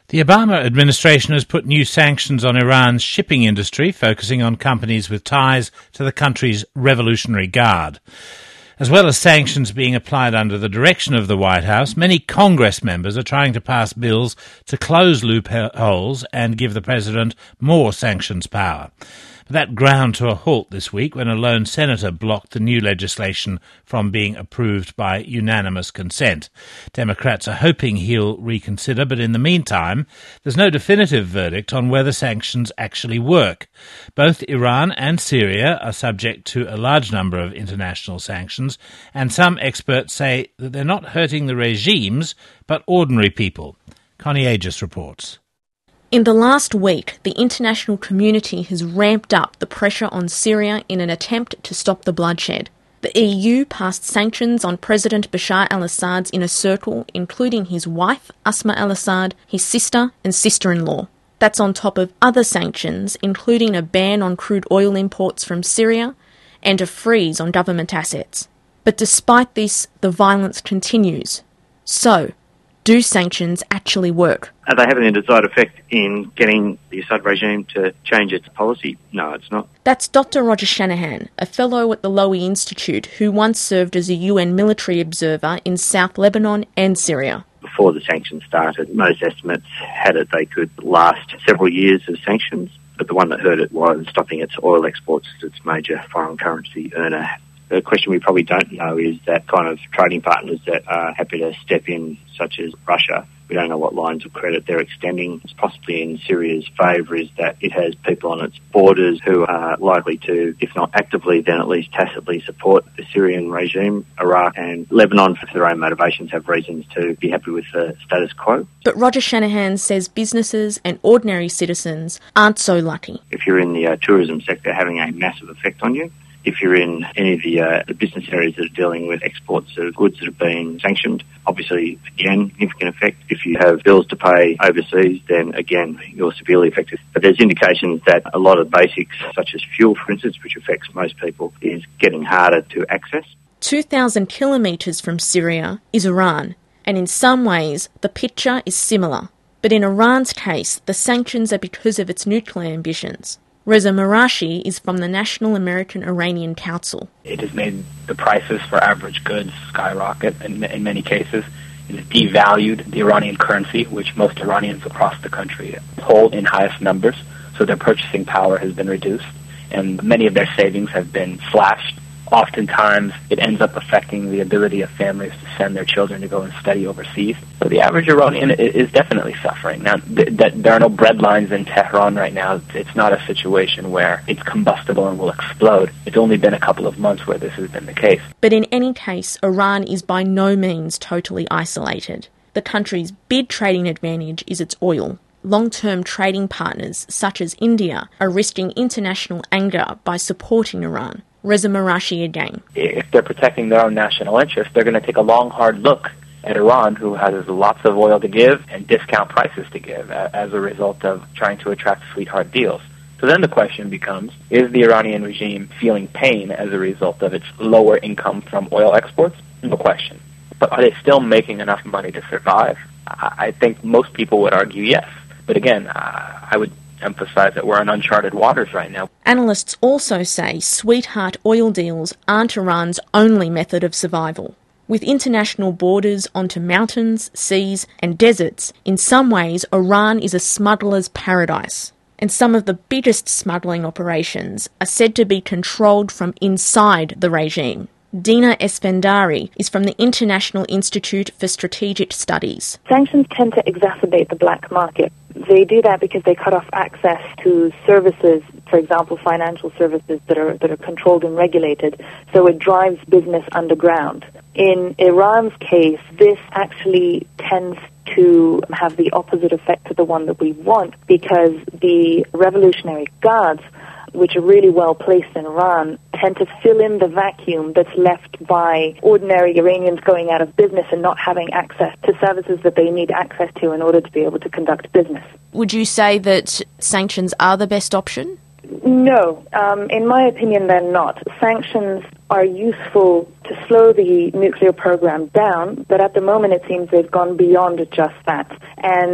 The Obama administration has put new sanctions on Iran's shipping industry, focusing on companies with ties to the country's Revolutionary Guard. As well as sanctions being applied under the direction of the White House, many Congress members are trying to pass bills to close loopholes and give the president more sanctions power. But that ground to a halt this week when a lone senator blocked the new legislation from being approved by unanimous consent. Democrats are hoping he'll reconsider, but in the meantime, there's no definitive verdict on whether sanctions actually work. Both Iran and Syria are subject to a large number of international sanctions, and some experts say that they're not hurting the regimes, but ordinary people. Connie Aegis reports. In the last week, the international community has ramped up the pressure on Syria in an attempt to stop the bloodshed. The EU passed sanctions on President Bashar al-Assad's inner circle, including his wife, Asma al-Assad, his sister and sister-in-law. That's on top of other sanctions, including a ban on crude oil imports from Syria and a freeze on government assets. But despite this, the violence continues. So, do sanctions actually work? Are they having a desired effect in getting the Assad regime to change its policy? No, it's not. That's Dr. Roger Shanahan, a fellow at the Lowy Institute who once served as a UN military observer in South Lebanon and Syria. Before the sanctions started, most estimates had it they could last several years of sanctions, but the one that hurt it was stopping its oil exports as its major foreign currency earner. The question we probably don't know is that kind of trading partners that are happy to step in, such as Russia. We don't know what lines of credit they're extending. It's possibly in Syria's favour is that it has people on its borders who are likely to, if not actively, then at least tacitly support the Syrian regime. Iraq and Lebanon, for their own motivations, have reasons to be happy with the status quo. But Roger Shanahan says businesses and ordinary citizens aren't so lucky. If you're in the tourism sector, having a massive effect on you. If you're in any of the business areas that are dealing with exports of goods that have been sanctioned, obviously, again, significant effect. If you have bills to pay overseas, then again, you're severely affected. But there's indications that a lot of basics, such as fuel, for instance, which affects most people, is getting harder to access. 2,000 kilometres from Syria is Iran, and in some ways, the picture is similar. But in Iran's case, the sanctions are because of its nuclear ambitions. Reza Marashi is from the National American Iranian Council. It has made the prices for average goods skyrocket in many cases. It has devalued the Iranian currency, which most Iranians across the country hold in highest numbers, so their purchasing power has been reduced, and many of their savings have been slashed. Oftentimes, it ends up affecting the ability of families to send their children to go and study overseas. So the average Iranian is definitely suffering. Now, there are no bread lines in Tehran right now. It's not a situation where it's combustible and will explode. It's only been a couple of months where this has been the case. But in any case, Iran is by no means totally isolated. The country's big trading advantage is its oil. Long-term trading partners, such as India, are risking international anger by supporting Iran. Reza Marashi again. If they're protecting their own national interests, they're going to take a long, hard look at Iran, who has lots of oil to give and discount prices to give as a result of trying to attract sweetheart deals. So then the question becomes, is the Iranian regime feeling pain as a result of its lower income from oil exports? No question. But are they still making enough money to survive? I think most people would argue yes. But again, I would emphasize that we're in uncharted waters right now. Analysts also say sweetheart oil deals aren't Iran's only method of survival. With international borders onto mountains, seas and deserts, in some ways Iran is a smuggler's paradise. And some of the biggest smuggling operations are said to be controlled from inside the regime. Dina Espendari is from the International Institute for Strategic Studies. Sanctions tend to exacerbate the black market. They do that because they cut off access to services, for example, financial services that are controlled and regulated. So it drives business underground. In Iran's case, this actually tends to have the opposite effect to the one that we want, because the Revolutionary Guards, which are really well placed in Iran, tend to fill in the vacuum that's left by ordinary Iranians going out of business and not having access to services that they need access to in order to be able to conduct business. Would you say that sanctions are the best option? No. In my opinion, they're not. Sanctions are useful to slow the nuclear program down, but at the moment it seems they've gone beyond just that. And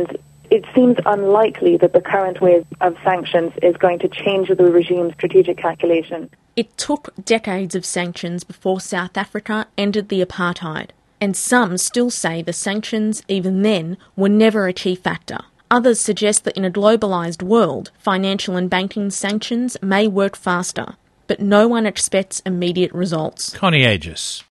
It seems unlikely that the current way of sanctions is going to change the regime's strategic calculation. It took decades of sanctions before South Africa ended the apartheid, and some still say the sanctions, even then, were never a key factor. Others suggest that in a globalised world, financial and banking sanctions may work faster, but no one expects immediate results. Connie Aegis.